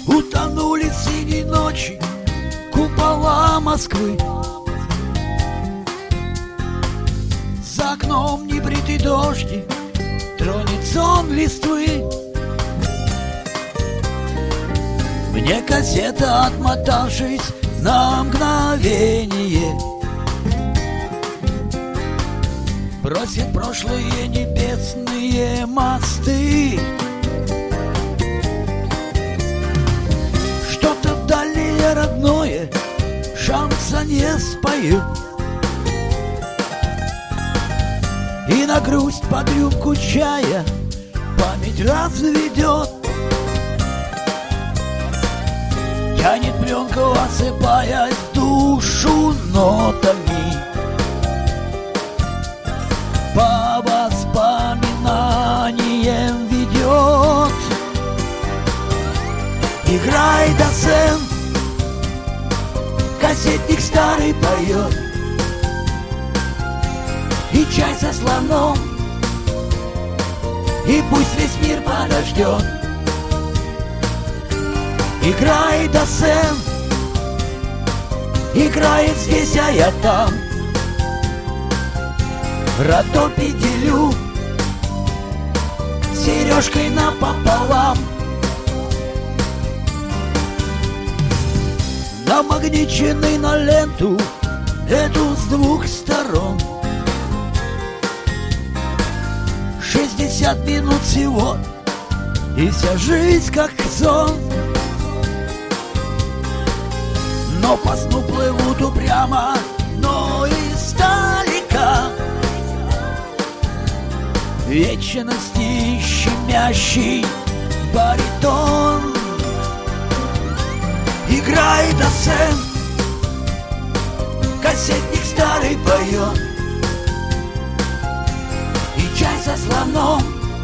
Утонули в синей ночи купола Москвы. За окном небритый дождик тронет сон листвы. Мне кассета, отмотавшись на мгновение, бросит прошлые небесные мосты. Что-то вдали родное шансонье споет, и на грусть под рюмку чая память разведет. Тянет пленку, осыпаясь душу нотами, по воспоминаниям ведет. Играй, доцент, кассетник старый поет, и чай со слоном, и пусть весь мир подождет. Играй, доцент, играет здесь, а я там. Ротопи делю сережкой напополам. Намагниченный на ленту эту с двух сторон. 60 минут всего, и вся жизнь как сон. Но по сну плывут упрямо, но издалека вечности щемящий баритон. Играй, доцент, кассетник старый поет, и чай со слоном,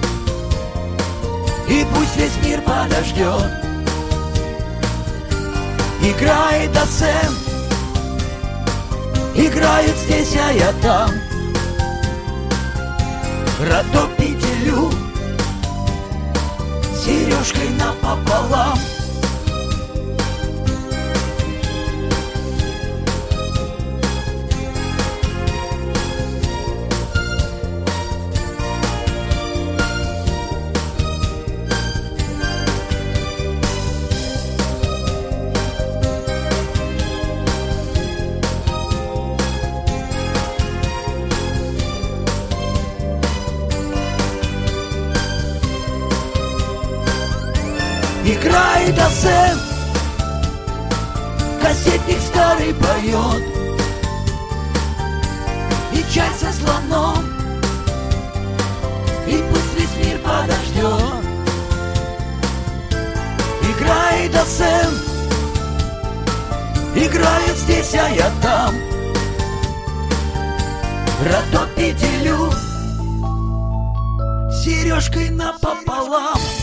и пусть весь мир подождет. Играй, доцент, играет здесь, а я там. Ротопи делю сережкой напополам. Играй, доцент, кассетник старый поет, и чай со слоном, и пусть весь мир подождет. Играй, доцент, играет здесь, а я там. Ротопи делю сережкой напополам.